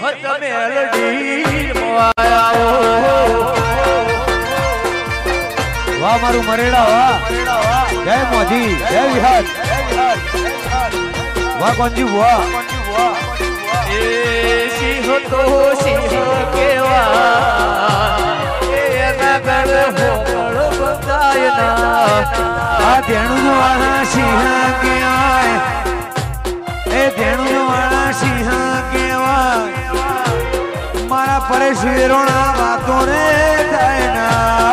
મત મેલડી મોવાયા વાહ મારું મરેડા વાહ જય મોદી જય વિહાર વાહ કોંજી વાહ એ સિંહ તો સિંહ કેવા એના ગળ હોકળ બતાય ના આ ધેણું વાળા સિંહ કહેવાય એ ધેણું વાળા સિંહ કહેવાય મારા પરેશ વીરોના વાતો રે થાય ના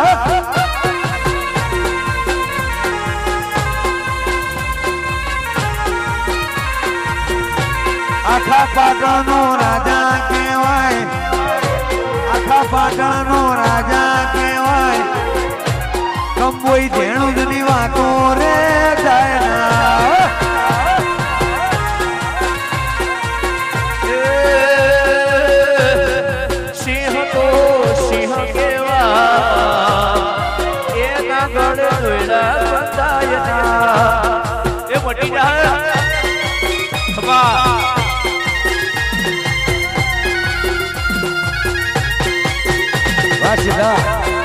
આખા પાટણનો રાજા કહેવાય આખા પાટણનો રાજા કહેવાય કંબોઈ ધેણુંની વાતો રે થાય ના સિંહ તો સિંહ કેવા એના ગળ દોયડા બતાય ના એ મોટી જા વાસીદા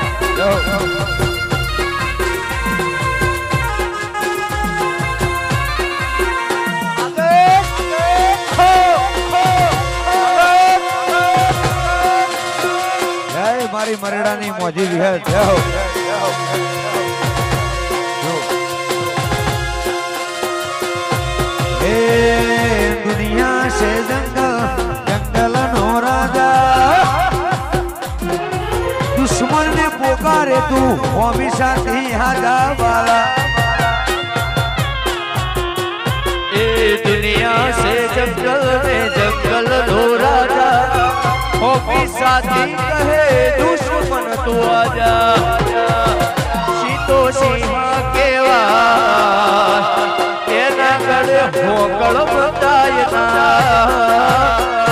મારી મરેડાની મોજી વિહે જય હો એ દુનિયા સે જંગલ નો રાજા दुश्मन ने पुकारे तू हमेशा हाजा वाला ए दुनिया से जंगल में जंगल नो राजा हमेशा कहे दुश्मन तू आजा सीतो सिंह केवा एना गळे होकळ बताय ना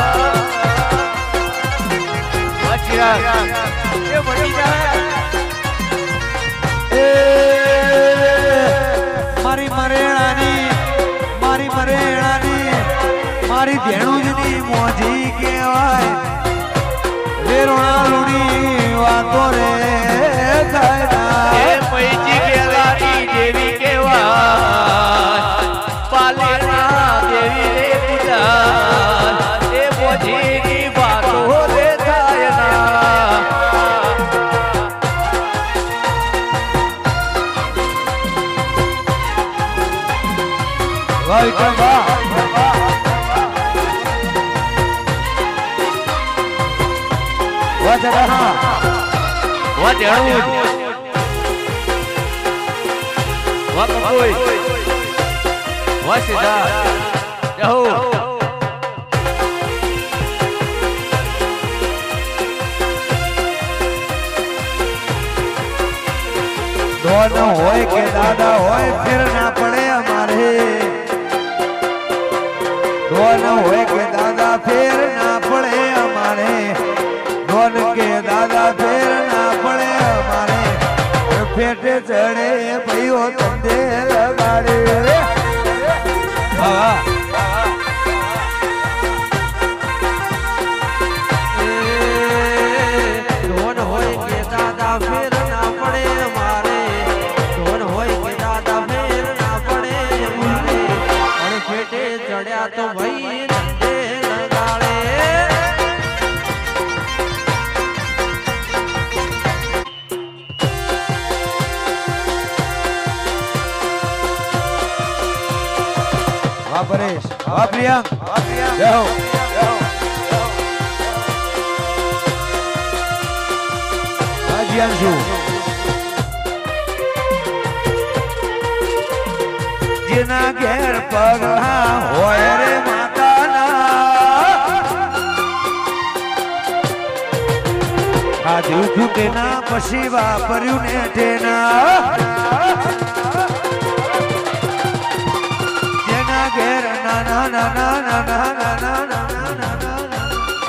મારી મરેણાની મારી ધેણુજની મોજી કહેવાય વેરોણા લુણી વાતો રે થાય એ મૈજી કેલાની દેવી કેવાય પાલેના દેવી રે પૂજા એ મોજીની વાતો રે થાય ના વાહ વિક્રમ વાહ વાહ જગા વાહ દેણું વાહ કપોઈ વાહ સીધા જહો दोनों होए के दादा होए फिर ना पड़े हमारे दोनों होए के दादा फिर ना पड़े हमारे दोनों के दादा फिर ना पड़े हमारे फेटे चढ़े भैया तंदे लगाड़े तो भाई धंधे लगाड़े वाह परेश वाह प्रियंक जय हो जियांशु जिना घेर पगला होय रे माताना खाधू छूटेना पछी वापर्यू ने टेना जेना घेर ना ना ना ना ना ना ना ना ना ना ना ना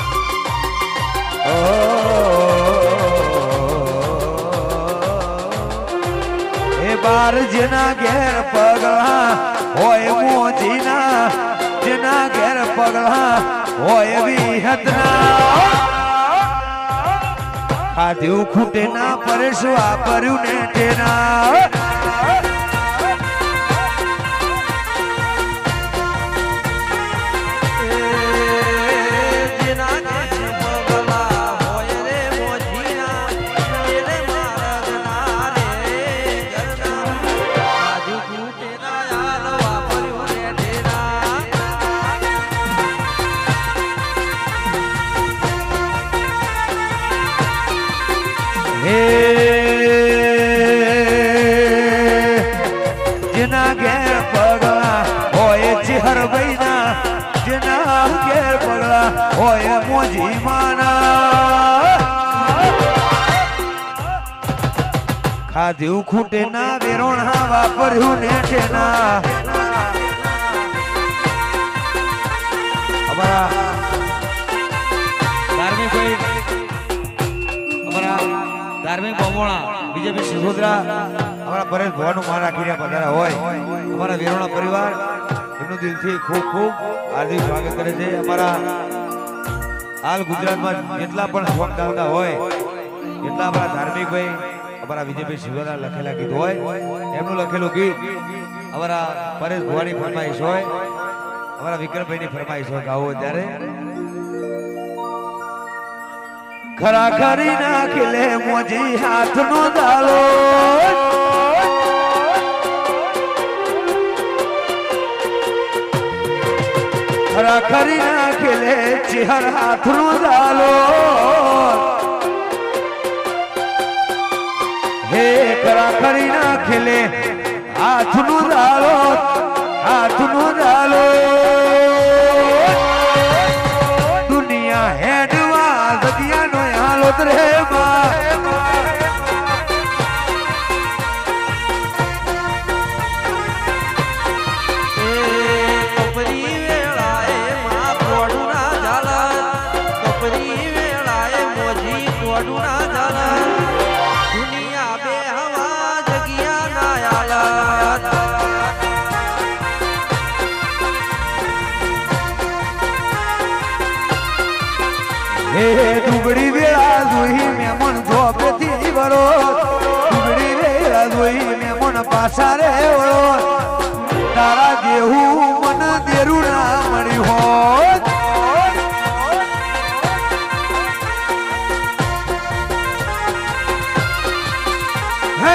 ए बार जेना घेर पगला होय मोजीना जेना घेर पगला होए भी हतना खाद्यू खूटे ना परसवा परु ने तेना जिना घेर पगला होए चिहर बैना जिना घेर पगला होए मोजी माना खाद्यू खूटे ना वेरोणा वापर्यू नेठेना हमारा धार्मिक धार्मिक बमोणा बीजेपी सिसोदरा हमारा परेश भवन मान राखी पधारा होय हमारा वीरोणा परिवार एमनु दिल थी खूब खूब हार्दिक स्वागत करे छे हमारा हाल गुजरात में जेटला पण सॉन्ग चालता होय એટલા हमारा धार्मिक भाई हमारा बीजेपी सिसोदरा लखेला गीत होय एमनु लखेलू गीत हमारा परेश भवानी फरमाइश होय हमारा विक्रम भाई ની फरमाइश होय गाओ ત્યારે खरा खरी ना खिले मोजी हाथ नो डालो खरा खरी ना खिले चिहर हाथ नो डालो हे खरा खरी ना खिले हाथ नो डालो हाथ नो डालो दुनिया हेडवा ददिया नो रे कपरी वेळाए मा कोडुना झाला कपरी वेळाए मोजी कोडुना झाला दुनिया बे हवा जगिया ना आला हे दुबड़ी वेळा जोई में मन झोपेती बरो दुबड़ी वेळा जोई में मन पासा रे वळो तारा देहू मन देरुणा मणी हो हे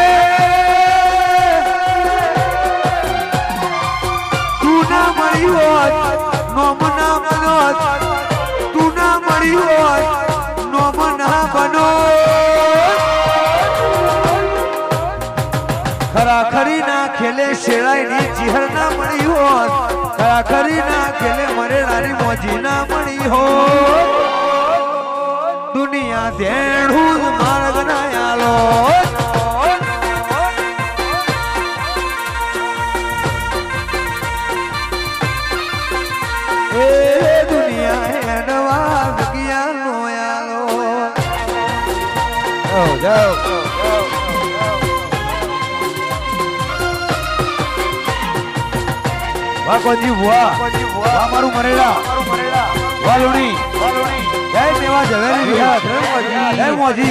तू ना मणी हो नोमना मनोज तू ना मणी हो नोमना बनो खरा खरी ना खेले शेळाई नी चिहर ना मणी हो खरा खरी ना खेले मरे रानी मोजी ना मणी हो दुनिया देणू मार्ग ना आलो दुनिया है नवाज किया नोयालो जाओ वाह कोजी बुआ हमारू मरेला वाह लुणी जय मेवा जवेरी जय मोजी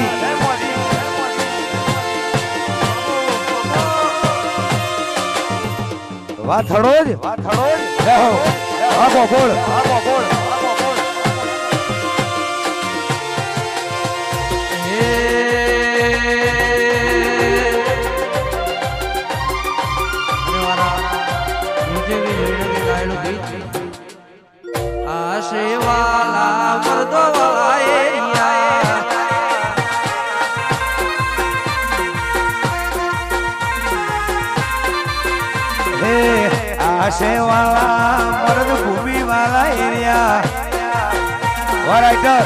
वाह थड़ोज जय हो वाह बोल आशे वाला मर्दो वाला एरिया हे आशे वाला मर्द भूमि वाला एरिया वराइटर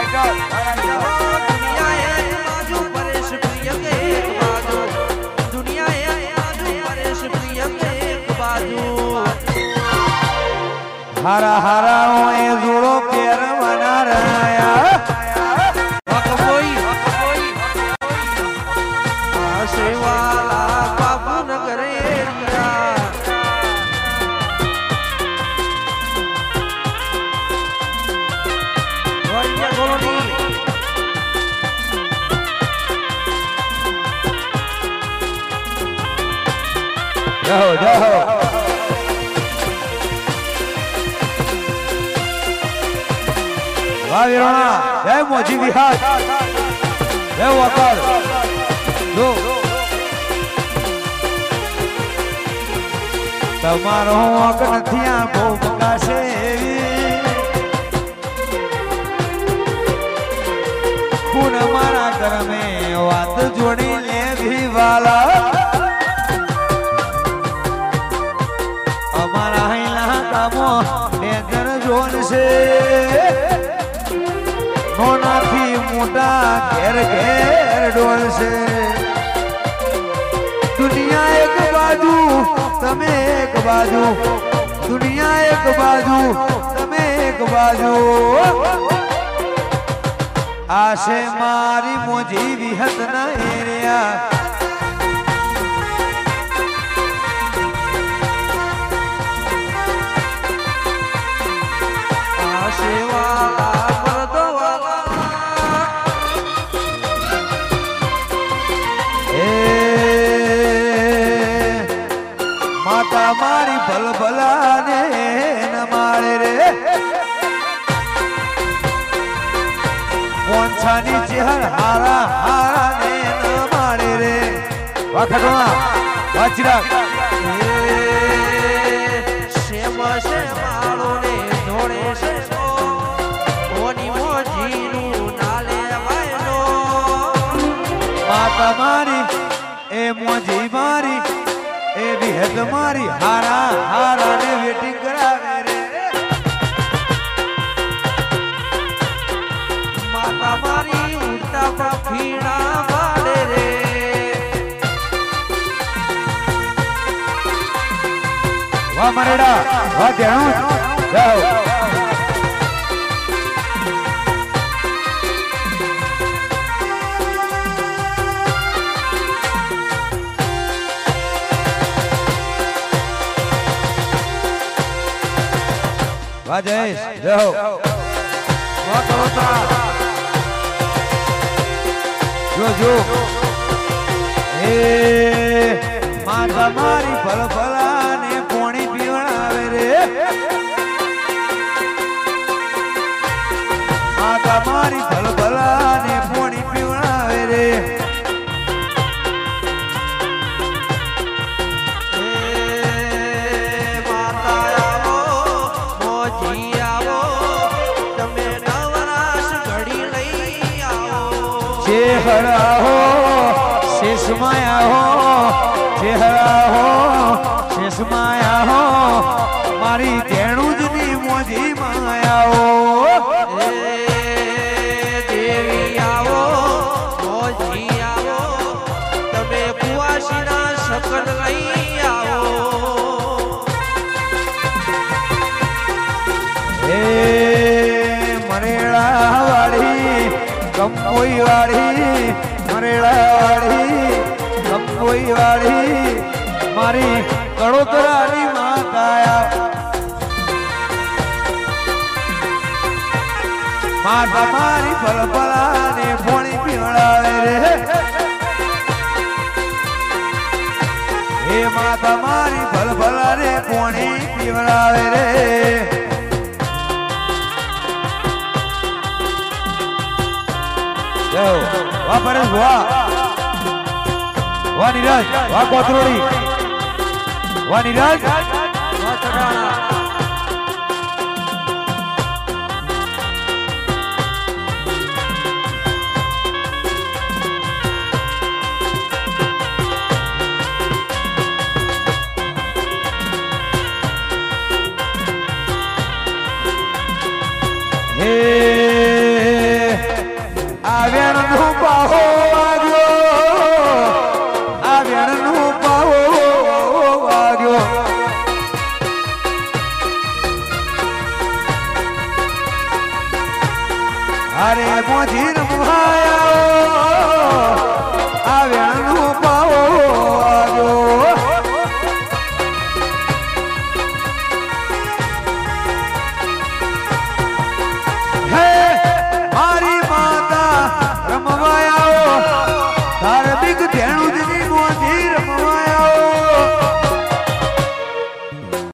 दुनिया है बाजू परेश प्रिय के एक बाजू दुनिया है बाजू परेश प्रिय के एक बाजू हरा हरा होए जोड़ो पैर बना रहा आशे वाला बाबू नगर एरिया જાઓ જાઓ વાહ વીરોણા જય મોજી વિહાર જય વકર જો તમારો હક નથી આંખો બકાશે ખૂન મારા ઘર મેં વાત જોડી લે ભીવાલા અમારા હૈલા કામો ડેન્જર ઝોન છે નોનાથી મોટા ઘેર ઘેર ડોલ છે દુનિયા એક બાજુ તમે એક બાજુ દુનિયા એક બાજુ તમે એક બાજુ આશે મારી મોજી વિહત ના એરિયા આશે વાલા મર્દો વાલા માતા મારી ભલભલા ને ન માળે રે પોંછાની ચહેર હારા હારા ને ન માળે રે વાખટવા વાચરા શેમ શેમાળો ને જોડે છે ઓની મોજીનું ના લેવાયનો માતા મારી એ મોજી મારી એ વિહત મારી હારા હારા ને વેટિંગ કરાવે રે માતા મારી ઉડતા પખીડા વાળે રે વાહ મરેડા વાહ ધ્યાન જાઓ વાહ જયેશ જાઓ વાહ કરોતા જો એ માતા મારી ભલભલા ને પોણી પીવડાવે રે માતા મારી ભલભલા ને પોણી પીવડાવે રે માતા આવો મોજી આવો તમે નવરાશ ઘડી લઈ આવો ચેહરા હો શેષમાયા હો ચેહરા હો શેષમાયા હો મારી તેણું જ ની મોજી માયા હો દેવી આવો મોજી આવો તમે કુવાસીના શકન લઈ આવો એ મરેડા વાળી કંબોઈ વાળી મરેડા વાળી કંબોઈ વાળી મારી કડોતરાની માતાયા માતા મારી ભલભલા ને પોણી પીવડાવે રે હે માતા મારી ભલભલા ને પોણી પીવડાવે રે જાઓ વાહ પરેશ વાહ વાહ નીરજ વાહ કોથરોડી વાહ નીરજ વાહ ચઢાણા હે આવ્યાનું પાહો આવ્યાનું પાહો આવ્યો અરે મોજી રમવાયા